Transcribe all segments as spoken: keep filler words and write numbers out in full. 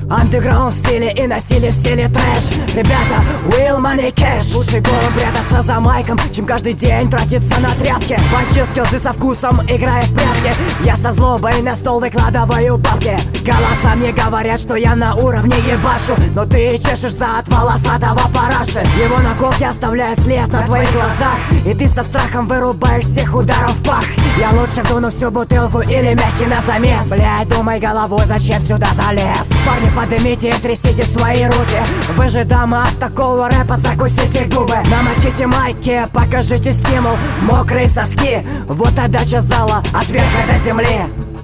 Андеграунд в стиле и на стиле в стиле трэш. Ребята, Will Money Cash. Лучше голым прятаться за майком, чем каждый день тратиться на тряпки. Бачу скиллзы со вкусом, играя в прятки. Я со злобой на стол выкладываю бабки. Голоса мне говорят, что я на уровне ебашу, но ты чешешь за от волосатого параши. Его наколки оставляют след на твоих глазах, и ты со страхом вырубаешь всех ударом в пах. Я лучше вдуну всю бутылку или мягкий на замес. Блядь, думай головой, зачем сюда залез? Парни, поднимите и трясите свои руки. Вы же дамы, от такого рэпа закусите губы. Намочите майки, покажите стимул. Мокрые соски, вот отдача зала от верха до земли.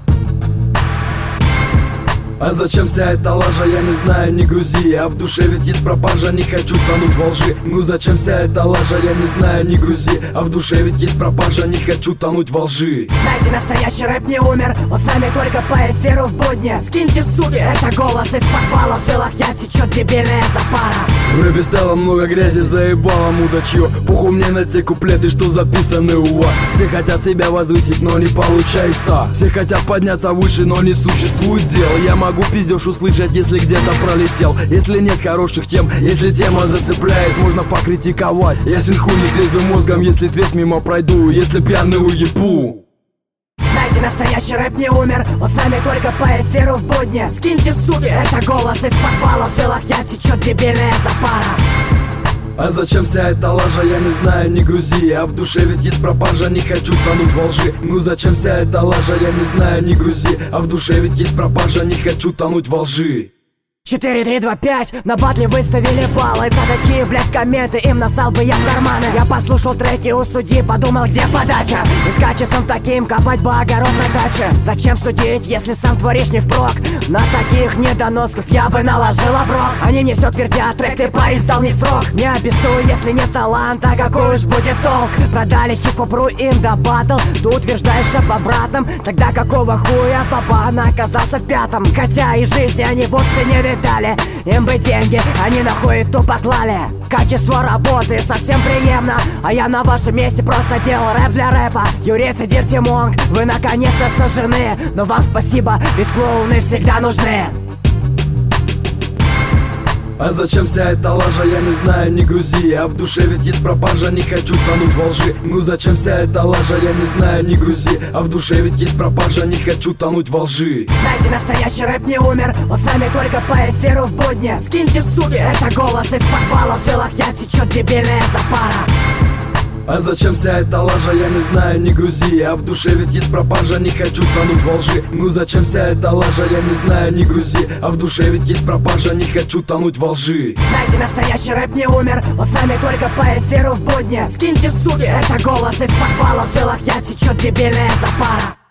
А зачем вся эта лажа, я не знаю, не грузи. А в душе ведь есть пропажа, не хочу тонуть во лжи. Ну зачем вся эта лажа, я не знаю, не грузи. А в душе ведь есть пропажа, не хочу тонуть во лжи. Знаете, настоящий рэп не умер, он с нами только по эфиру в будни. Скиньте, суки, это голос из подвала. В жилах я течет дебильная запара. В рэпе стало много грязи, заебало мудачье. Похуй мне на те куплеты, что записаны у вас. Все хотят себя возвысить, но не получается. Все хотят подняться выше, но не существует дел. Я могу пиздеж услышать, если где-то пролетел. Если нет хороших тем, если тема зацепляет, можно покритиковать. Ясен хуй не трезвым мозгом, если трезв мимо пройду, если пьяный уебу. Знаете, настоящий рэп не умер, он с нами только по эфиру в будни. Скиньте, суки, это голос из подвала. В жилах я течет дебильная запара. А зачем вся эта лажа, я не знаю, не грузи. А в душе ведь есть пропажа, не хочу тонуть во лжи. Ну зачем вся эта лажа, я не знаю, не грузи. А в душе ведь есть пропажа, не хочу тонуть во лжи. четыре, три, два, пять, на батле выставили баллы. За такие, блядь, комменты им насал бы я в карманы. Я послушал треки у судьи, подумал, где подача. И с качеством таким копать бы огород на даче. Зачем судить, если сам творишь не впрок? На таких недоносков я бы наложил оброк. Они мне все твердят, трек ты, парень, сдал не срок. Не обессуй, если нет таланта, какой уж будет толк? Продали хип-хопру им до батл, ты утверждаешь об обратном. Тогда какого хуя Бабана оказался в пятом? Хотя и жизни они вовсе не видят. Дали. Им бы деньги, они нахуй тупо клали. Качество работы совсем приемно, а я на вашем месте просто делал рэп для рэпа. Юрицы, Дирти Монг, вы наконец-то сожжены. Но вам спасибо, ведь клоуны всегда нужны. А зачем вся эта лажа, я не знаю, не грузи. А в душе ведь есть пропажа, не хочу тонуть во лжи. Ну зачем вся эта лажа, я не знаю, не грузи. А в душе ведь есть пропажа, не хочу тонуть во лжи. Знаете, настоящий рэп не умер, он с нами только по эфиру в будни. Скиньте, суки, это голос из подвала. В жилах я течет дебильная запара. А зачем вся эта лажа, я не знаю, не грузи. А в душе ведь есть пропажа, не хочу тонуть во лжи. Ну зачем вся эта лажа, я не знаю, не грузи. А в душе ведь есть пропажа, не хочу тонуть во лжи. Знаете, настоящий рэп не умер, он с нами только по эфиру в будни. Скиньте, суки, это голос из подвала. В жилах я течет дебильная запара.